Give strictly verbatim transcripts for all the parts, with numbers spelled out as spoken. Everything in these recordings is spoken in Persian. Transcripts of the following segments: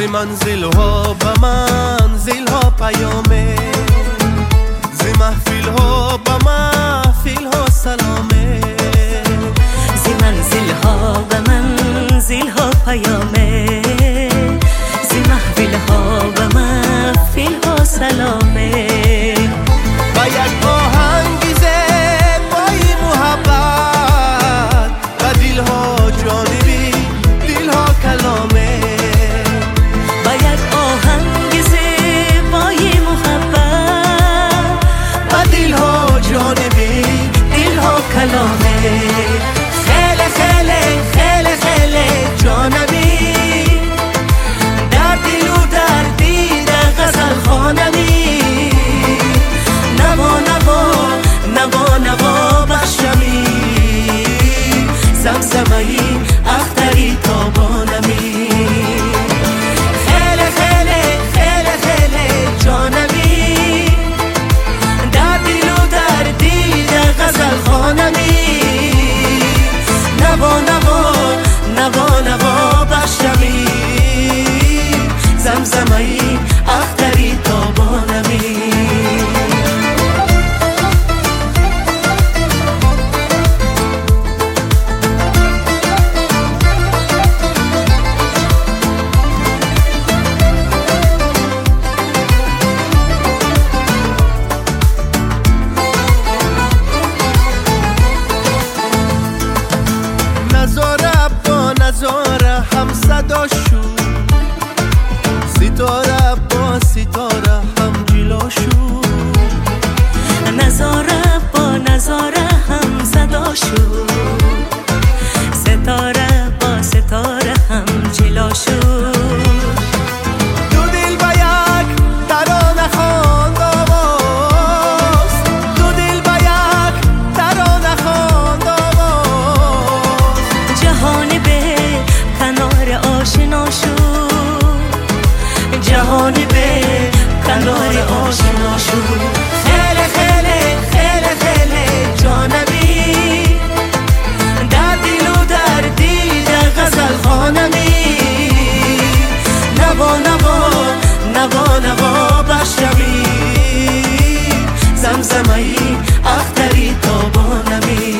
زی منزل ها به منزل ها پیامه، زی محفل ها به محفل ها سلامه، زی منزل ها به منزل ها پیامه، زی محفل ها به محفل ها سلامه. با یک آهنگ زیبای محبت و دل ها جانبی دل ها کلامه، با یک آهنگ زیبای محبت و دل ها جانبی دل ها کلامه. خیلی خیلی خیلی خیلی جانبی در دل و در دید غزل خوانمی، نوا نوا نوا نوا بخشمی، زمزمه‌ای اختری تابانمی. خیلی خیلی خیلی خیلی جانمی در دل و در دید غزل خوانمی، نوا نوا نوا نوا بخشمی، زمزمه‌ای اختری تابانمی. نظاره با نظاره هم صدا شد، ستاره با ستاره هم جلا شد، نظاره با نظاره هم صدا شد، ستاره با ستاره هم جلا شد. دو دل با یک ترانه خواند آواز، دو دل با یک ترانه خواند آواز، جهانی به کنار آشنا شد، جهانی به کنار آشنا شد. خیلی خیلی خیلی خیلی جانبی در دل و در دید غزل خوانمی، نوا نوا نوا نوا بخشمی، زمزمه‌ای اختری تابانمی.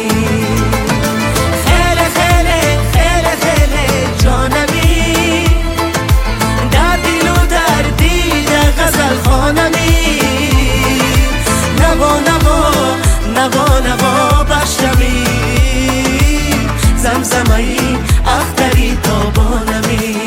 خیلی خیلی خیلی خیلی جانبی در دل و در دید غزل خوانمی، نوا نوا نوا نوا بخشمی، زمزمه‌ای اختری تابانمی.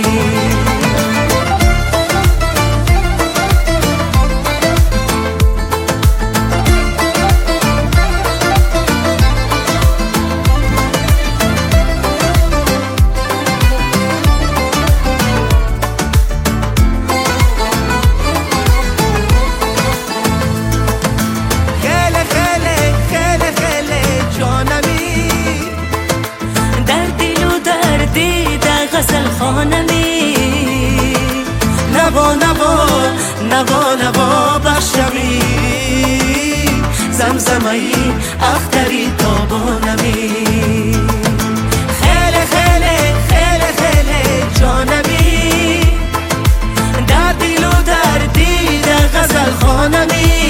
خیلی خیلی خیلی خیلی جانمی در دل و در دید غزل خوانمی، نوا نوا نوا نوا بخشمی، زمزمه‌ای اختری تابانمی. خیلی خیلی خیلی خیلی جانمی در دل و در دید غزل خوانمی،